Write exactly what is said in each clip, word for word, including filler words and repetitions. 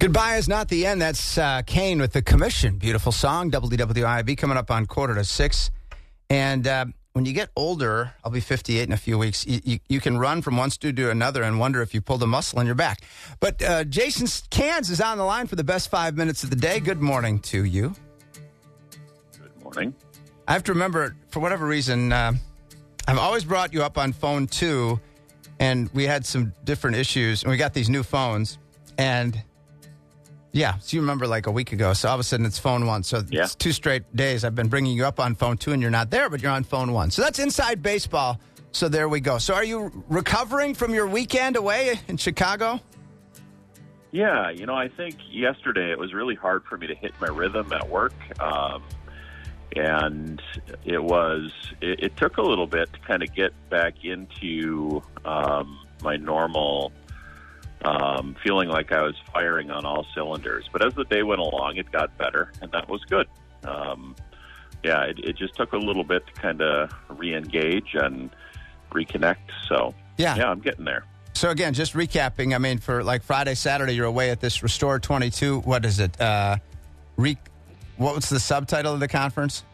Goodbye is not the end. That's uh, Kane with The Commission. Beautiful song. W W I B coming up on quarter to six. And uh, when you get older, I'll be fifty-eight in a few weeks, you, you, you can run from one studio to another and wonder if you pulled a muscle in your back. But uh, Jason Cans is on the line for the best five minutes of the day. Good morning to you. Good morning. I have to remember, for whatever reason, uh, I've always brought you up on phone two, and we had some different issues, and we got these new phones, and... Yeah, so you remember like a week ago. So all of a sudden it's phone one. So yeah. It's two straight days I've been bringing you up on phone two and you're not there, but you're on phone one. So that's inside baseball. So there we go. So are you recovering from your weekend away in Chicago? Yeah, you know, I think yesterday it was really hard for me to hit my rhythm at work. Um, and it was, it, it took a little bit to kind of get back into um, my normal Um, feeling like I was firing on all cylinders. But as the day went along, it got better, and that was good. Um, yeah, it, it just took a little bit to kind of re-engage and reconnect. So, yeah. yeah, I'm getting there. So, again, just recapping, I mean, for like Friday, Saturday, you're away at this Restore twenty-two. What is it? Uh, re- what was the subtitle of the conference?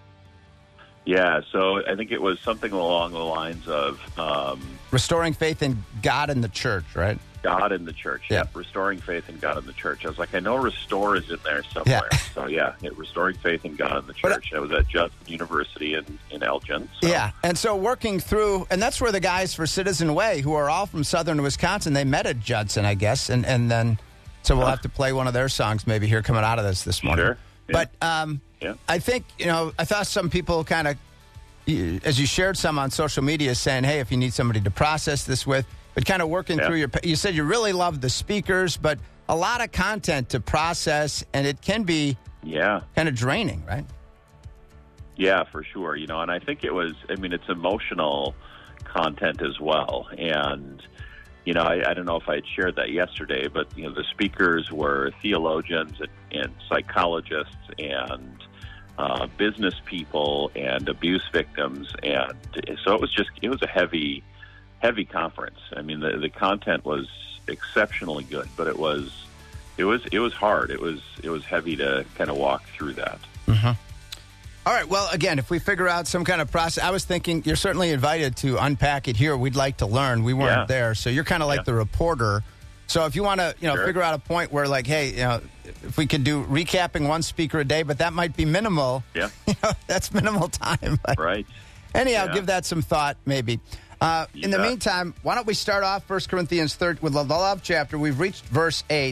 Yeah, so I think it was something along the lines of... Um, Restoring Faith in God and the Church, right? God in the Church. Yeah. yeah. Restoring Faith in God in the Church. I was like, I know Restore is in there somewhere. Yeah. So, yeah, yeah, Restoring Faith in God in the Church. I was at Judson University in, in Elgin. So. Yeah, and so working through, and that's where the guys for Citizen Way, who are all from southern Wisconsin, they met at Judson, I guess, and, and then, so we'll have to play one of their songs maybe here coming out of this this morning. Sure. Yeah. But um, yeah. I think, you know, I thought some people kind of, as you shared some on social media, saying, hey, if you need somebody to process this with, but kind of working yeah. through your, you said you really loved the speakers, but a lot of content to process, and it can be yeah. kind of draining, right? Yeah, for sure. You know, and I think it was, I mean, it's emotional content as well. And, you know, I, I don't know if I had shared that yesterday, but, you know, the speakers were theologians and, and psychologists and uh, business people and abuse victims. And so it was just, it was a heavy heavy conference. I mean, the the content was exceptionally good, but it was it was it was hard. It was it was heavy to kind of walk through that. Mm-hmm. All right. Well, again, if we figure out some kind of process, I was thinking you're certainly invited to unpack it here. We'd like to learn. We weren't yeah. there, so you're kind of like yeah. the reporter. So if you want to, you know, sure. figure out a point where, like, hey, you know, if we could do recapping one speaker a day, but that might be minimal. Yeah, you know, that's minimal time. Right. Anyhow, yeah. give that some thought, maybe. Uh, in the bet. meantime, why don't we start off First Corinthians thirteen with the love chapter. We've reached verse eight.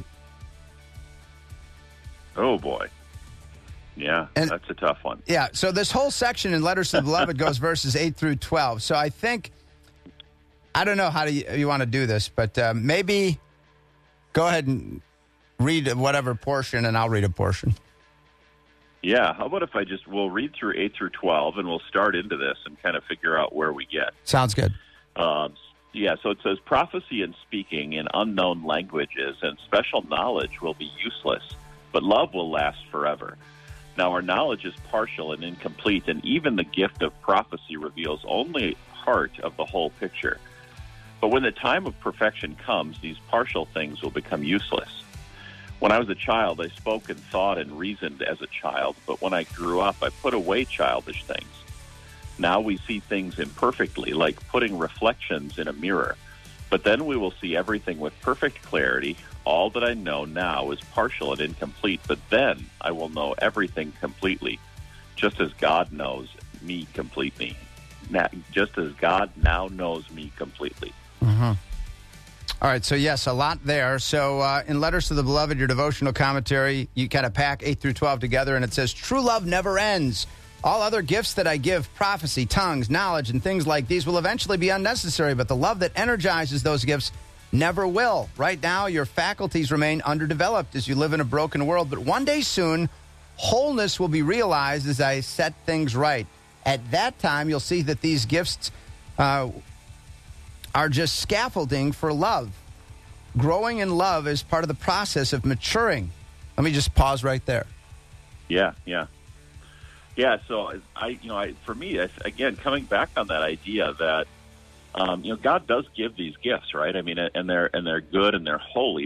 Oh, boy. Yeah, and, that's a tough one. Yeah, so this whole section in Letters to the Beloved goes verses eight through twelve. So I think, I don't know how do you, you want to do this, but uh, maybe go ahead and read whatever portion, and I'll read a portion. Yeah, how about if I just, we'll read through eight through twelve, and we'll start into this and kind of figure out where we get. Sounds good. Um, yeah, so it says, prophecy and speaking in unknown languages and special knowledge will be useless, but love will last forever. Now, our knowledge is partial and incomplete, and even the gift of prophecy reveals only part of the whole picture. But when the time of perfection comes, these partial things will become useless. When I was a child, I spoke and thought and reasoned as a child, but when I grew up, I put away childish things. Now we see things imperfectly, like putting reflections in a mirror. But then we will see everything with perfect clarity. All that I know now is partial and incomplete, but then I will know everything completely, just as God knows me completely. Now, just as God now knows me completely. Mm-hmm. All right, so yes, a lot there. So uh, in Letters to the Beloved, your devotional commentary, you kind of pack eight through twelve together, and it says, true love never ends. All other gifts that I give, prophecy, tongues, knowledge, and things like these will eventually be unnecessary, but the love that energizes those gifts never will. Right now, your faculties remain underdeveloped as you live in a broken world, but one day soon, wholeness will be realized as I set things right. At that time, you'll see that these gifts uh, are just scaffolding for love. Growing in love is part of the process of maturing. Let me just pause right there. Yeah, yeah. Yeah, so I, you know, I, for me, I, again, coming back on that idea that, um, you know, God does give these gifts, right? I mean, and they're and they're good and they're holy, but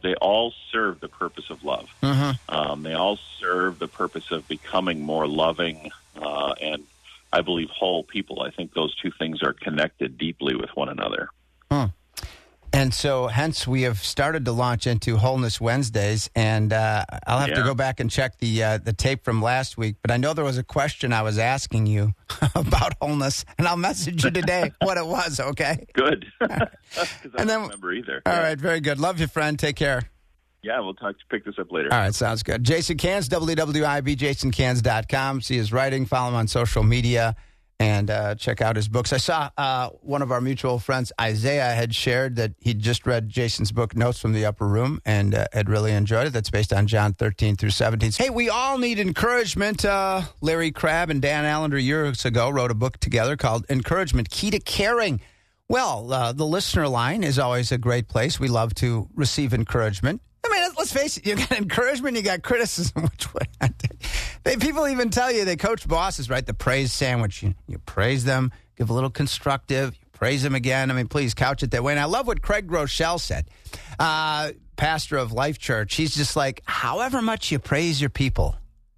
they all serve the purpose of love. Mm-hmm. Um, they all serve the purpose of becoming more loving uh, and, I believe, whole people. I think those two things are connected deeply with one another. Hmm. And so, hence, we have started to launch into Wholeness Wednesdays, and uh, I'll have yeah. to go back and check the uh, the tape from last week. But I know there was a question I was asking you about wholeness, and I'll message you today what it was, okay? Good. Because I And don't then- remember either. All yeah. right, very good. Love you, friend. Take care. Yeah, we'll talk. Pick this up later. All right, sounds good. Jason Cans, W W I B, jason cans dot com. See his writing, follow him on social media, and uh, check out his books. I saw uh, one of our mutual friends, Isaiah, had shared that he'd just read Jason's book, Notes from the Upper Room, and uh, had really enjoyed it. That's based on John thirteen through seventeen. Hey, we all need encouragement. Uh, Larry Crabb and Dan Allender years ago wrote a book together called Encouragement, Key to Caring. Well, uh, the listener line is always a great place. We love to receive encouragement. I mean, let's face it, you got encouragement, you got criticism. Which way? They, people even tell you, they coach bosses, right? The praise sandwich. You, you praise them, give a little constructive, you praise them again. I mean, please couch it that way. And I love what Craig Rochelle said, uh, pastor of Life Church. He's just like, however much you praise your people.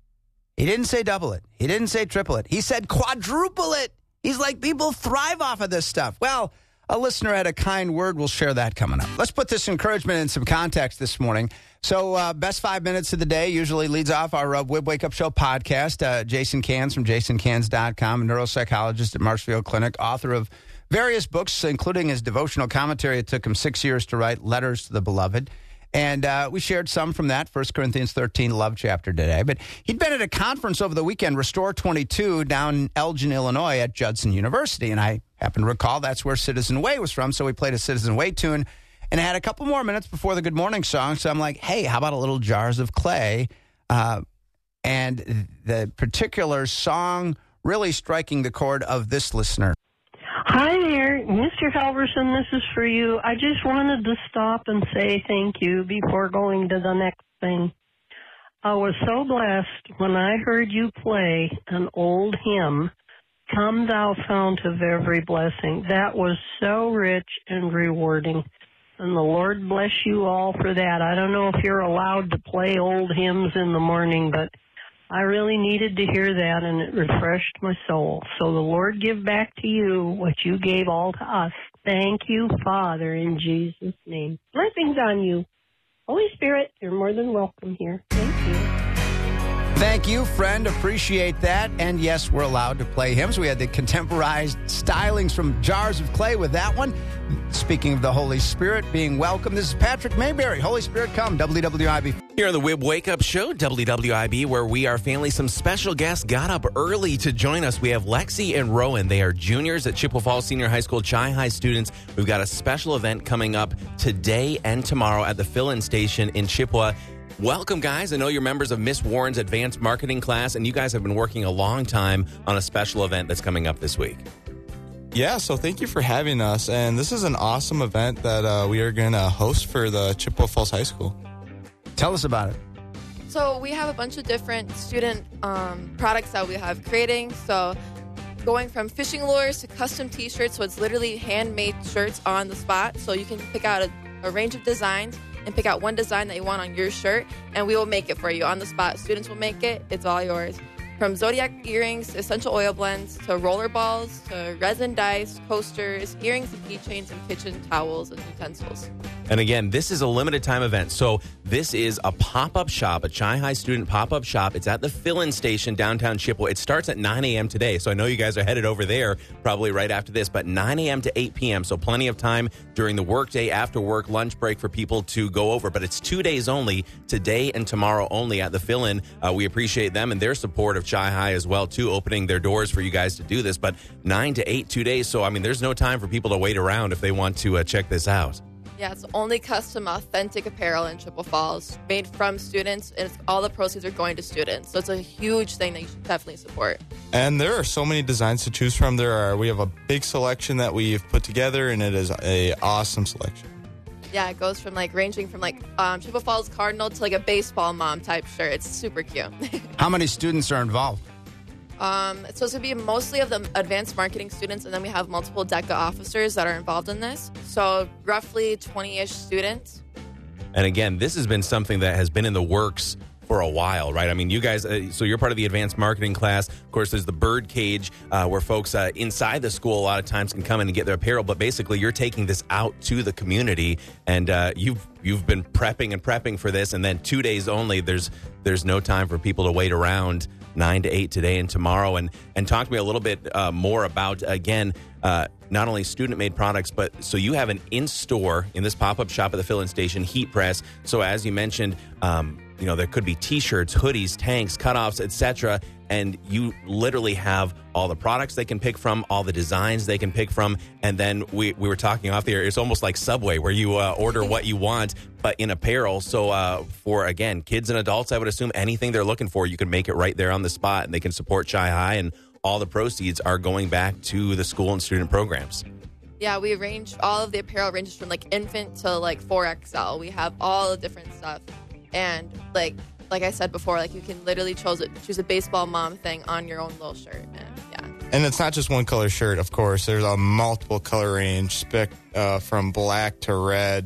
He didn't say double it. He didn't say triple it. He said quadruple it. He's like, people thrive off of this stuff. Well, a listener had a kind word. We'll share that coming up. Let's put this encouragement in some context this morning. So, uh, best five minutes of the day usually leads off our uh, Wib Wake Up Show podcast. Uh, Jason Cans from jason cans dot com, a neuropsychologist at Marshfield Clinic, author of various books, including his devotional commentary. It took him six years to write, Letters to the Beloved. And uh, we shared some from that, First Corinthians thirteen love chapter today. But he'd been at a conference over the weekend, Restore twenty-two, down in Elgin, Illinois at Judson University. And I happen to recall that's where Citizen Way was from. So we played a Citizen Way tune. And I had a couple more minutes before the Good Morning song. So I'm like, hey, how about a little Jars of Clay? Uh, and the particular song really striking the chord of this listener. Hi there, Mister Halverson, this is for you. I just wanted to stop and say thank you before going to the next thing. I was so blessed when I heard you play an old hymn, Come Thou Fount of Every Blessing. That was so rich and rewarding, and the Lord bless you all for that. I don't know if you're allowed to play old hymns in the morning, but I really needed to hear that, and it refreshed my soul. So the Lord give back to you what you gave all to us. Thank you, Father, in Jesus' name. Blessings on you. Holy Spirit, you're more than welcome here. Thank you. Thank you, friend. Appreciate that. And yes, we're allowed to play hymns. We had the contemporized stylings from Jars of Clay with that one. Speaking of the Holy Spirit being welcome, this is Patrick Mayberry. Holy Spirit, come. W W I B. Here on the Wib Wake Up Show, W W I B, where we are family. Some special guests got up early to join us. We have Lexi and Rowan. They are juniors at Chippewa Falls Senior High School, Chi High students. We've got a special event coming up today and tomorrow at the fill-in station in Chippewa. Welcome, guys. I know you're members of Miss Warren's advanced marketing class, and you guys have been working a long time on a special event that's coming up this week. Yeah, so thank you for having us. And this is an awesome event that uh, we are going to host for the Chippewa Falls High School. Tell us about it. So we have a bunch of different student um, products that we have creating. So going from fishing lures to custom T-shirts. So it's literally handmade shirts on the spot. So you can pick out a, a range of designs and pick out one design that you want on your shirt, and we will make it for you on the spot. Students will make it. It's all yours. From Zodiac earrings, essential oil blends, to roller balls, to resin dice, coasters, earrings and keychains, and kitchen towels and utensils. And again, this is a limited time event. So this is a pop-up shop, a Chi High student pop-up shop. It's at the fill-in station downtown Chippewa. It starts at nine a.m. today. So I know you guys are headed over there probably right after this, but nine a.m. to eight p.m. So plenty of time during the workday, after work, lunch break for people to go over. But it's two days only, today and tomorrow only at the fill-in. Uh, we appreciate them and their support of Chi High as well, too, opening their doors for you guys to do this. But nine to eight, two days. So, I mean, there's no time for people to wait around if they want to uh, check this out. Yeah, it's only custom, authentic apparel in Chippewa Falls, made from students, and it's, all the proceeds are going to students. So it's a huge thing that you should definitely support. And there are so many designs to choose from. There are we have a big selection that we've put together, and it is a awesome selection. Yeah, it goes from like ranging from like um, Chippewa Falls Cardinal to like a baseball mom type shirt. It's super cute. How many students are involved? Um, it's supposed to be mostly of the advanced marketing students, and then we have multiple DECA officers that are involved in this. So roughly twenty-ish students. And again, this has been something that has been in the works for a while, right? I mean, you guys, uh, so you're part of the advanced marketing class. Of course, there's the bird cage uh, where folks uh, inside the school a lot of times can come in and get their apparel. But basically, you're taking this out to the community, and uh, you've you've been prepping and prepping for this. And then two days only, there's there's no time for people to wait around nine to eight today and tomorrow. And and talk to me a little bit uh, more about, again, uh, not only student-made products, but so you have an in-store in this pop-up shop at the Fill-In Station heat press. So as you mentioned, um, you know, there could be T-shirts, hoodies, tanks, cutoffs, et cetera. And you literally have all the products they can pick from, all the designs they can pick from. And then we, we were talking off the air. It's almost like Subway where you uh, order what you want, but in apparel. So uh, for, again, kids and adults, I would assume anything they're looking for, you can make it right there on the spot, and they can support Chi-Hi, and all the proceeds are going back to the school and student programs. Yeah, we range, all of the apparel ranges from like infant to like four X L. We have all the different stuff. And like like I said before, like you can literally choose a, choose a baseball mom thing on your own little shirt. And yeah. And it's not just one color shirt, of course. There's a multiple color range, spec uh, from black to red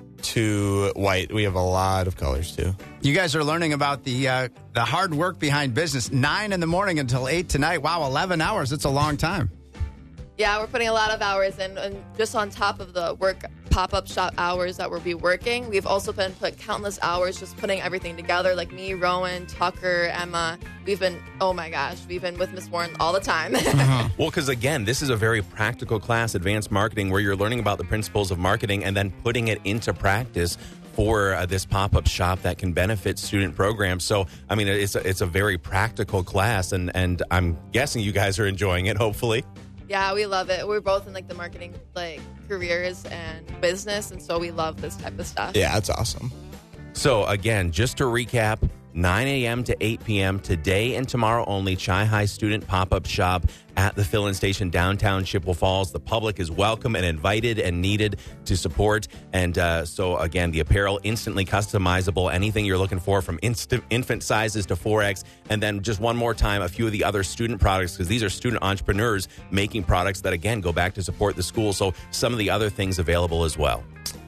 to white. We have a lot of colors too. You guys are learning about the uh, the hard work behind business. Nine in the morning until eight tonight. Wow, eleven hours. It's a long time. Yeah, we're putting a lot of hours in, and just on top of the work pop-up shop hours that we'll be working, we've also been put countless hours just putting everything together. Like me, Rowan, Tucker, Emma. We've been, oh my gosh, we've been with Miss Warren all the time. uh-huh. Well, because again, this is a very practical class, advanced marketing, where you're learning about the principles of marketing and then putting it into practice for uh, this pop-up shop that can benefit student programs. So, I mean, it's a, it's a very practical class, and, and I'm guessing you guys are enjoying it, hopefully. Yeah, we love it. We're both in like the marketing like careers and business, and so we love this type of stuff. Yeah, it's awesome. So again, just to recap, nine a.m. to eight p.m. today and tomorrow only, Chi-Hi student pop-up shop at the Fill-In Station downtown Chippewa Falls. The public is welcome and invited and needed to support. And uh, so again, the apparel instantly customizable, anything you're looking for from instant, infant sizes to four X. And then just one more time, a few of the other student products, because these are student entrepreneurs making products that, again, go back to support the school. So some of the other things available as well.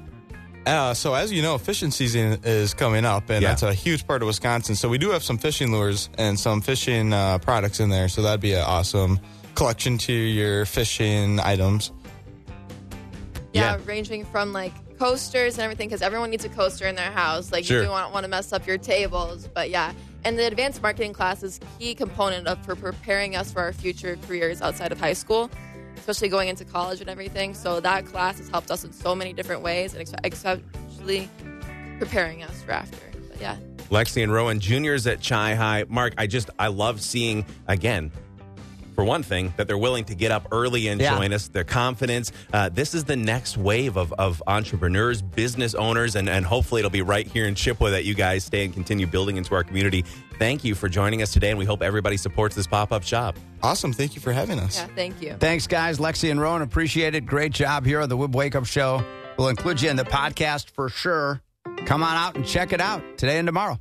Uh, so as you know, fishing season is coming up, and Yeah. that's a huge part of Wisconsin. So we do have some fishing lures and some fishing uh, products in there. So that'd be an awesome collection to your fishing items. Yeah, Yeah. ranging from like coasters and everything, because everyone needs a coaster in their house. Like Sure. you do not want to mess up your tables, but yeah. And the advanced marketing class is a key component of for preparing us for our future careers outside of high school, especially going into college and everything. So that class has helped us in so many different ways, and especially preparing us for after. But yeah. Lexi and Rowan, juniors at Chi-Hi. Mark, I just, I love seeing, again, for one thing, that they're willing to get up early and Yeah. join us. Their confidence. Uh, this is the next wave of, of entrepreneurs, business owners, and, and hopefully it'll be right here in Chippewa that you guys stay and continue building into our community. Thank you for joining us today, and we hope everybody supports this pop-up shop. Awesome. Thank you for having us. Yeah, thank you. Thanks, guys. Lexi and Rowan, appreciate it. Great job here on the Wib Wake Up Show. We'll include you in the podcast for sure. Come on out and check it out today and tomorrow.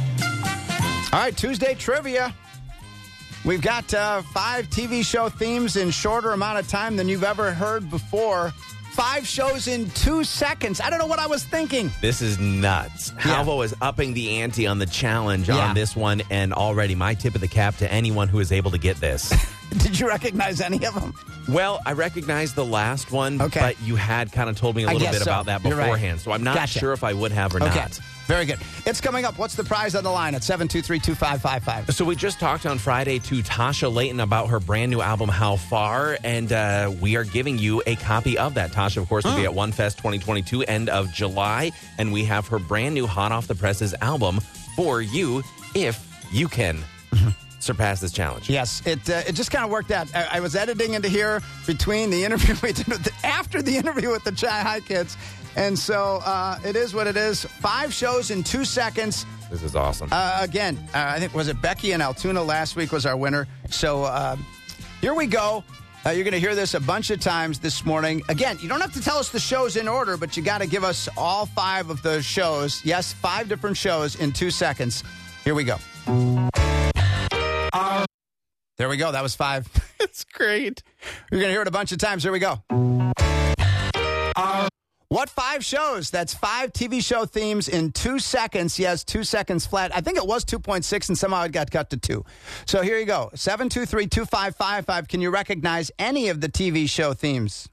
All right, Tuesday trivia. We've got uh, five T V show themes in shorter amount of time than you've ever heard before. Five shows in two seconds. I don't know what I was thinking. This is nuts. Yeah. Halvo is upping the ante on the challenge Yeah. on this one, and already my tip of the cap to anyone who is able to get this. Did you recognize any of them? Well, I recognize the last one, Okay. but you had kind of told me a I little guess bit so. about that You're right. beforehand, so I'm not Gotcha. sure if I would have or Okay. not. Very good. It's coming up. What's the prize on the line at seven two three, two five five five? So we just talked on Friday to Tasha Layton about her brand new album, How Far, and uh, we are giving you a copy of that. Tasha, of course, will be at One Fest twenty twenty-two, end of July, and we have her brand new Hot Off the Presses album for you if you can surpass this challenge. Yes, it uh, it just kind of worked out. I, I was editing into here between the interview we did with the, after the interview with the Chi-Hi kids, and so uh, it is what it is. Five shows in two seconds. This is awesome. Uh, again, uh, I think was it Becky and Altoona last week was our winner. So uh, here we go. Uh, you're going to hear this a bunch of times this morning. Again, you don't have to tell us the shows in order, but you got to give us all five of the shows. Yes, five different shows in two seconds. Here we go. There we go. That was five. It's great. You're going to hear it a bunch of times. Here we go. What five shows? That's five T V show themes in two seconds. Yes, two seconds flat. I think it was two point six, and somehow it got cut to two. So here you go. seven two three, two five five five. Can you recognize any of the T V show themes?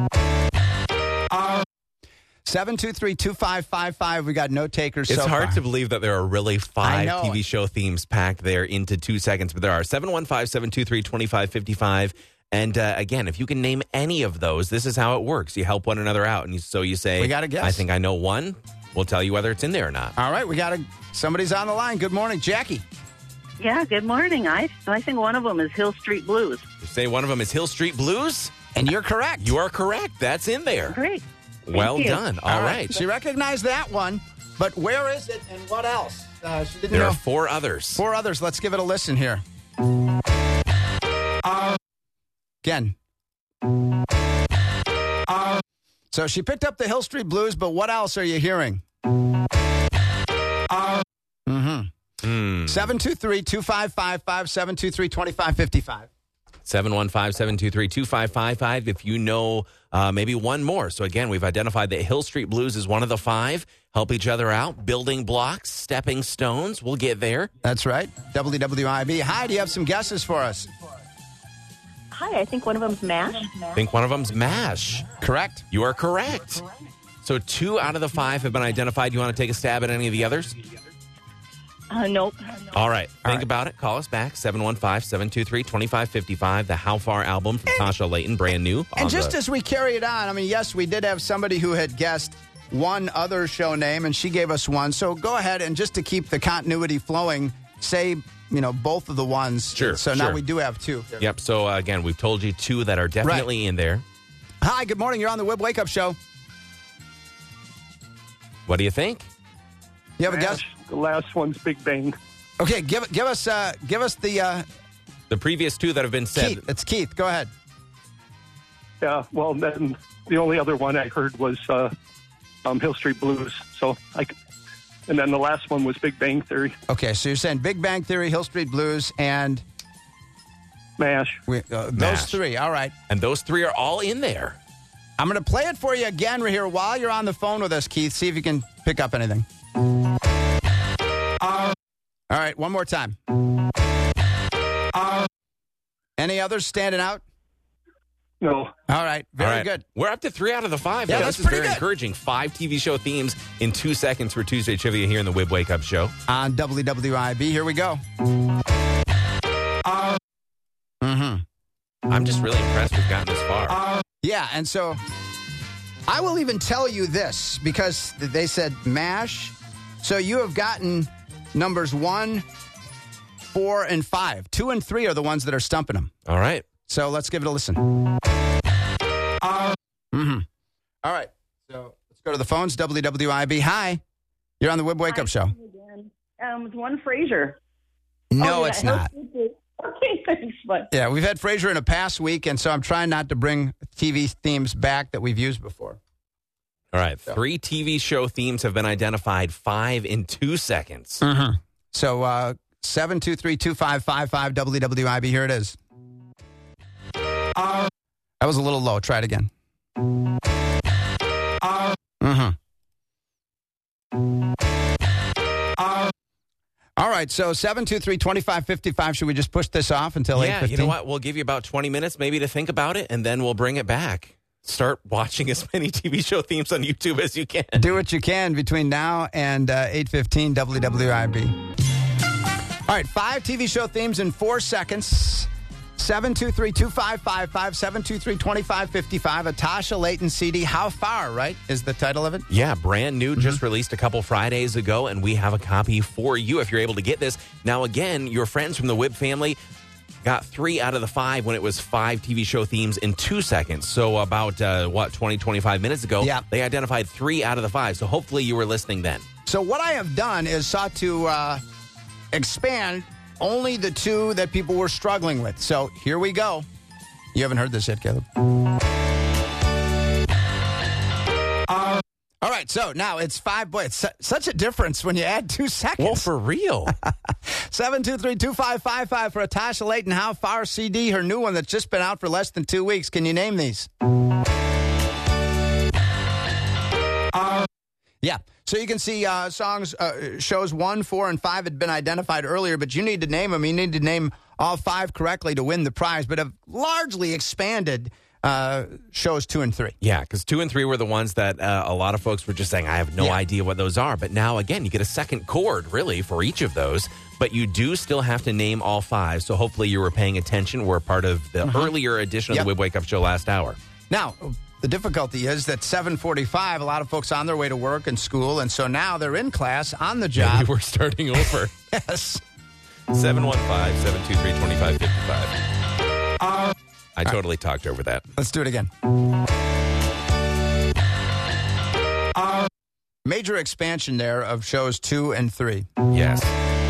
seven two three, two five five five. We got no takers It's so hard far. to believe that there are really I five know. T V show themes packed there into two seconds, but there are. seven one five, seven two three, two five five five. And uh, again, if you can name any of those, this is how it works. You help one another out. And you, so you say, We gotta guess. I think I know one. We'll tell you whether it's in there or not. All right, we got a, somebody's on the line. Good morning, Jackie. Yeah, good morning. I I think one of them is Hill Street Blues. You say one of them is Hill Street Blues? And you're correct. You are correct. That's in there. Great. Thank Well you. done. All right. She recognized that one, but where is it and what else? Uh, she didn't There know. are four others. Four others. Let's give it a listen here. Again. So she picked up the Hill Street Blues, but what else are you hearing? Mm-hmm. Hmm. seven two three, two five five five, seven two three, two five five five. seven one five, seven two three, two five five five if you know uh, maybe one more. So again, we've identified that Hill Street Blues is one of the five. Help each other out. Building blocks, stepping stones. We'll get there. That's right. W W I B. Hi, do you have some guesses for us? Hi, I think one of them's MASH. I think one of them's MASH. Correct. You are correct. So two out of the five have been identified. You want to take a stab at any of the others? Uh, nope. All right. Think right. about it. Call us back. seven one five, seven two three, two five five five. The How Far album from Tasha Layton. Brand new. And on just the- as we carry it on, I mean, yes, we did have somebody who had guessed one other show name, and she gave us one. So go ahead and just to keep the continuity flowing, say, you know, both of the ones. Sure, So now sure. we do have two. Yep. So uh, again, we've told you two that are definitely in there. Hi, good morning. You're on the Wib Wake Up Show. What do you think? You have a guess? The last one's Big Bang. Okay, give give us uh, give us the uh, The previous two that have been said. Keith. It's Keith. Go ahead. Yeah, well, then the only other one I heard was uh, um, Hill Street Blues. So, I, c- and then the last one was Big Bang Theory, Okay, so you're saying Big Bang Theory, Hill Street Blues, and MASH. we, uh, those MASH. three. All right. And those three are all in there. I'm going to play it for you again right here while you're on the phone with us, Keith. See if you can pick up anything. All right, one more time. Any others standing out? No, All right, very All right. good. We're up to three out of the five. Yeah, now. that's This is pretty very good. encouraging. Five T V show themes in two seconds for Tuesday Trivia here in the Wib Wake Up Show. On W W I B, here we go. Mm-hmm. I'm just really impressed we've gotten this far. Yeah, and so I will even tell you this because they said MASH. So you have gotten numbers one, four, and five. Two and three are the ones that are stumping them. All right. So let's give it a listen. Mm-hmm. All right. So let's go to the phones. W W I B. Hi. You're on the Wib Wake Up Show. Um, it's one Frasier. No, Oh, yeah, it's Hill not. Street Blues. Okay, thanks, but Yeah, we've had Frasier in a past week, and so I'm trying not to bring T V themes back that we've used before. All right. Three T V show themes have been identified. Five in two seconds. Mm-hmm. So uh, seven two three, two five five five W W I B. Here it is. That was a little low. Try it again. Mm-hmm. All right, so seven two three, two five five five. Should we just push this off until eight Yeah, fifteen? you know what? We'll give you about twenty minutes maybe to think about it, and then we'll bring it back. Start watching as many T V show themes on YouTube as you can. Do what you can between now and uh, eight fifteen W W I B. All right, five T V show themes in four seconds. seven two three, two five five five, seven two three, two five five five. A Tasha Layton C D. How Far, right, is the title of it? Yeah, brand new, just released a couple Fridays ago, and we have a copy for you if you're able to get this. Now, again, your friends from the Wib family got three out of the five when it was five T V show themes in two seconds. So about, uh, what, twenty, twenty-five minutes ago, Yeah. they identified three out of the five. So hopefully you were listening then. So what I have done is sought to uh, expand only the two that people were struggling with. So here we go. You haven't heard this yet, Caleb. All right, so now it's five. Boy, it's su- such a difference when you add two seconds. Well, for real. seven two three, two five five five for a Tasha Layton How Far C D, her new one that's just been out for less than two weeks. Can you name these? Yeah. So you can see uh, songs, uh, shows one, four, and five had been identified earlier, but you need to name them. You need to name all five correctly to win the prize, but have largely expanded uh, shows two and three. Yeah, because two and three were the ones that uh, a lot of folks were just saying, I have no Yeah. idea what those are. But now, again, you get a second chord, really, for each of those. But you do still have to name all five. So hopefully you were paying attention. We're part of the Mm-hmm. earlier edition of Yep. the Wib Wake Up Show last hour. Now, the difficulty is that seven forty-five, a lot of folks on their way to work and school, and so now they're in class, on the job. Maybe we're starting over. Yes. seven one five, seven two three, two five five five. I totally talked over that. Let's do it again. Major expansion there of shows two and three. Yes.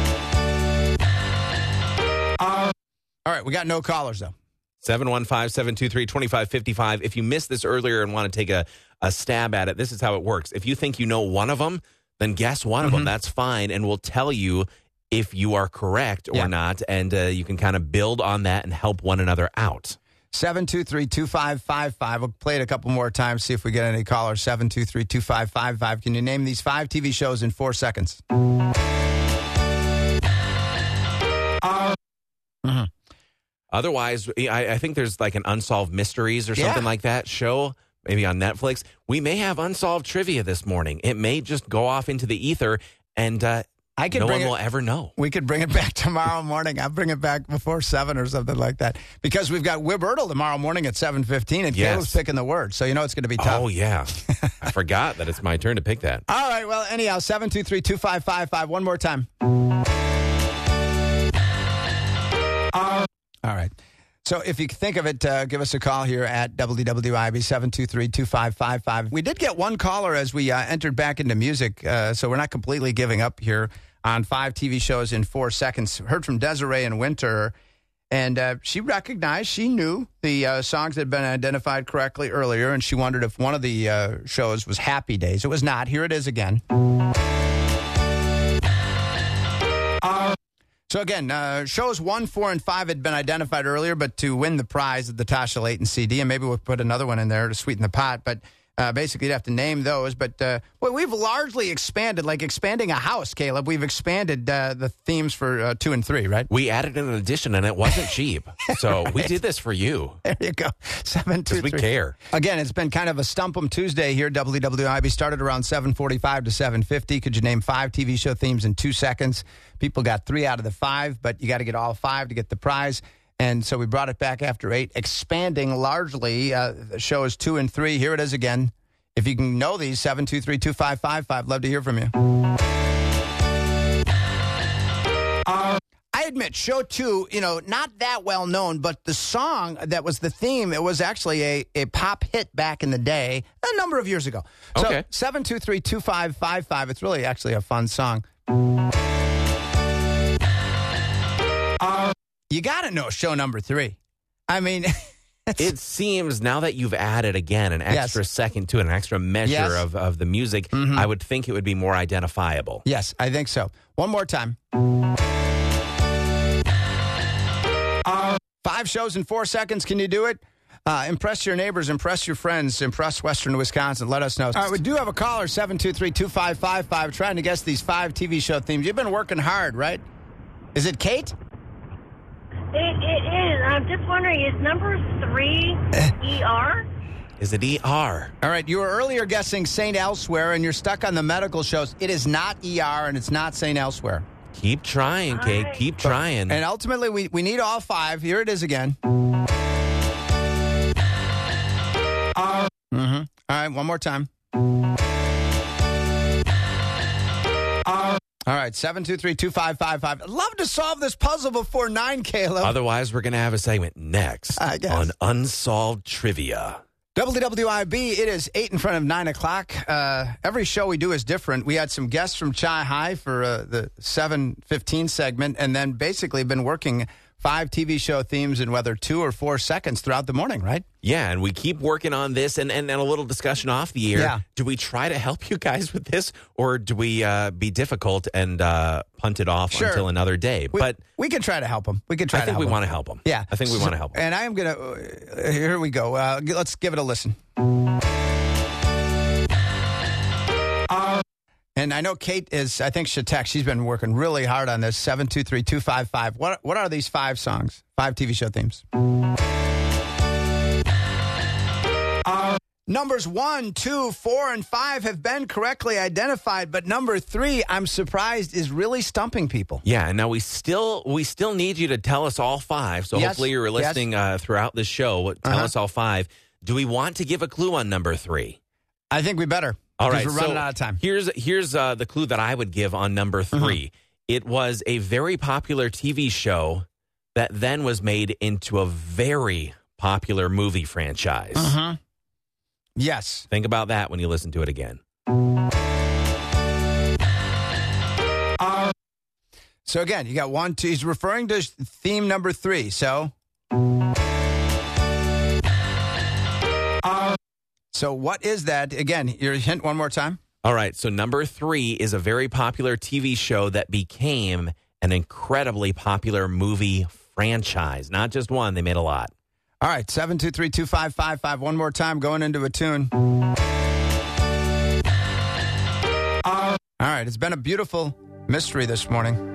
All right, we got no callers, though. seven one five, seven two three, two five five five. If you missed this earlier and want to take a, a stab at it, this is how it works. If you think you know one of them, then guess one of them. That's fine, and we'll tell you if you are correct or Yeah. not, and uh, you can kind of build on that and help one another out. seven two three, two five five five. We'll play it a couple more times, see if we get any callers. seven two three, two five five five. Can you name these five T V shows in four seconds? Mm-hmm. Otherwise, I, I think there's like an Unsolved Mysteries or Yeah. something like that show, maybe on Netflix. We may have unsolved trivia this morning. It may just go off into the ether, and uh, I could no bring one it- will ever know. We could bring it back tomorrow morning. I'll bring it back before seven or something like that. Because we've got Wib Ertl tomorrow morning at seven fifteen, and Yes. Caleb's picking the word. So you know it's going to be tough. Oh, yeah. I forgot that it's my turn to pick that. All right, well, anyhow, seven two three, two five five five. One more time. All right. So if you think of it, uh, give us a call here at W W I B, seven two three, two five five five. We did get one caller as we uh, entered back into music, uh, so we're not completely giving up here on five T V shows in four seconds. Heard from Desiree in Winter, and uh, she recognized, she knew the uh, songs that had been identified correctly earlier, and she wondered if one of the uh, shows was Happy Days. It was not. Here it is again. So again, uh, shows one, four, and five had been identified earlier, but to win the prize of the Tasha Layton C D, and maybe we'll put another one in there to sweeten the pot, but uh, basically you'd have to name those. But uh, well, we've largely expanded, like expanding a house, Caleb. We've expanded uh, the themes for uh, two and three, right? We added an addition, and it wasn't cheap. So we did this for you. There you go. Seven, two, Because we three. care. Again, it's been kind of a Stump 'em Tuesday here. W W I B started around seven forty-five to seven fifty. Could you name five T V show themes in two seconds? People got three out of the five, but you got to get all five to get the prize. And so we brought it back after eight, expanding largely uh, shows two and three. Here it is again. If you can know these, seven two three, two five five five. Love to hear from you. I admit, show two, you know, not that well known, but the song that was the theme, it was actually a, a pop hit back in the day, a number of years ago. So Okay. seven two three, two five five five. It's really actually a fun song. You got to know show number three. I mean, It seems now that you've added again an extra Yes. second to it, an extra measure Yes. of, of the music, Mhm. I would think it would be more identifiable. yes, I think so. One more time. Five shows in four seconds. Can you do it? Uh, impress your neighbors, impress your friends, impress Western Wisconsin. Let us know. All right, we do have a caller, seven two three, two five five five, trying to guess these five T V show themes. You've been working hard, right? Is it Kate? It, it is. I'm just wondering, is number three E R? Is it E R? All right, you were earlier guessing Saint Elsewhere, and you're stuck on the medical shows. It is not E R, and it's not Saint Elsewhere. Keep trying, Kate. Alright. Keep trying. And ultimately, we, we need all five. Here it is again. Mm-hmm. All right, one more time. All right, seven two three, two five five five. I'd love to solve this puzzle before nine, Caleb. Otherwise, we're going to have a segment next I guess. on Unsolved Trivia. W W I B, it is eight in front of nine o'clock. Uh, every show we do is different. We had some guests from Chi High for uh, the seven fifteen segment, and then basically been working five T V show themes in whether two or four seconds throughout the morning, right? Yeah, and we keep working on this and, and, and a little discussion off the air. Yeah. Do we try to help you guys with this, or do we uh, be difficult and uh, punt it off Sure. until another day? We, but we can try to help them. We can try I to think help we 'em. want to help them. Yeah. I think we So- want to help them. And I am going to, uh, here we go. Uh, g- let's give it a listen. And I know Kate is, I think she'll text. She's been working really hard on this. seven two three, two five five. What, what are these five songs? Five T V show themes. Our numbers one, two, four, and five have been correctly identified, but number three, I'm surprised, is really stumping people. Yeah, and now we still we still need you to tell us all five. So Yes, hopefully you're listening yes. uh, throughout the show. Tell Uh-huh. us all five. Do we want to give a clue on number three? I think we better. All 'cause right, we're running so out of time. Here's here's uh, the clue that I would give on number three. Mm-hmm. It was a very popular T V show that then was made into a very popular movie franchise. Uh-huh. Yes. Think about that when you listen to it again. So again, you got one, two. He's referring to theme number three. So, so what is that? Again, your hint one more time. All right, so number three is a very popular T V show that became an incredibly popular movie franchise. Not just one, they made a lot. All right, seven two three two five five five. One more time, going into a tune. All right, it's been a beautiful mystery this morning.